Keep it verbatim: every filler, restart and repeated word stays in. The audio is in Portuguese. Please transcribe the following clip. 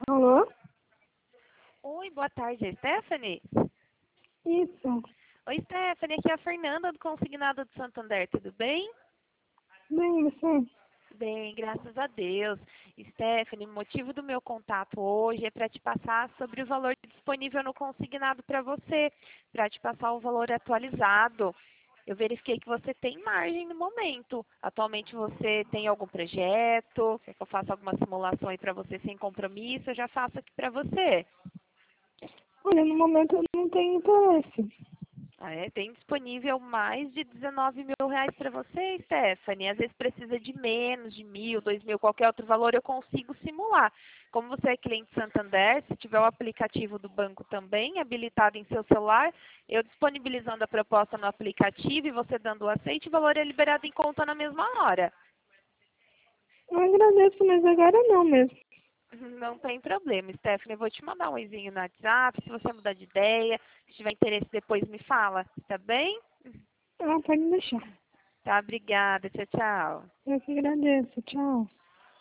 Alô? Oi, boa tarde, é Stephanie? Isso. Oi, Stephanie, aqui é a Fernanda do Consignado do Santander, tudo bem? Bem, você? Bem, graças a Deus. Stephanie, o motivo do meu contato hoje é para te passar sobre o valor disponível no consignado para você, para te passar o valor atualizado. Eu verifiquei que você tem margem no momento. Atualmente você tem algum projeto? Quer que eu faça alguma simulação aí para você sem compromisso? Eu já faço aqui para você. Olha, no momento eu não tenho interesse. Ah, é? Tem disponível mais de dezenove mil reais para você, Stephanie. Às vezes precisa de menos, de mil, dois mil, qualquer outro valor eu consigo simular. Como você é cliente Santander, se tiver o aplicativo do banco também habilitado em seu celular, eu disponibilizando a proposta no aplicativo e você dando o aceite, o valor é liberado em conta na mesma hora. Eu agradeço, mas agora não mesmo. Não tem problema, Stephanie. Eu vou te mandar um oizinho no WhatsApp. Se você mudar de ideia, se tiver interesse, depois me fala. Tá bem? Ah, pode deixar. Tá, obrigada. Tchau, tchau. Eu que agradeço. Tchau.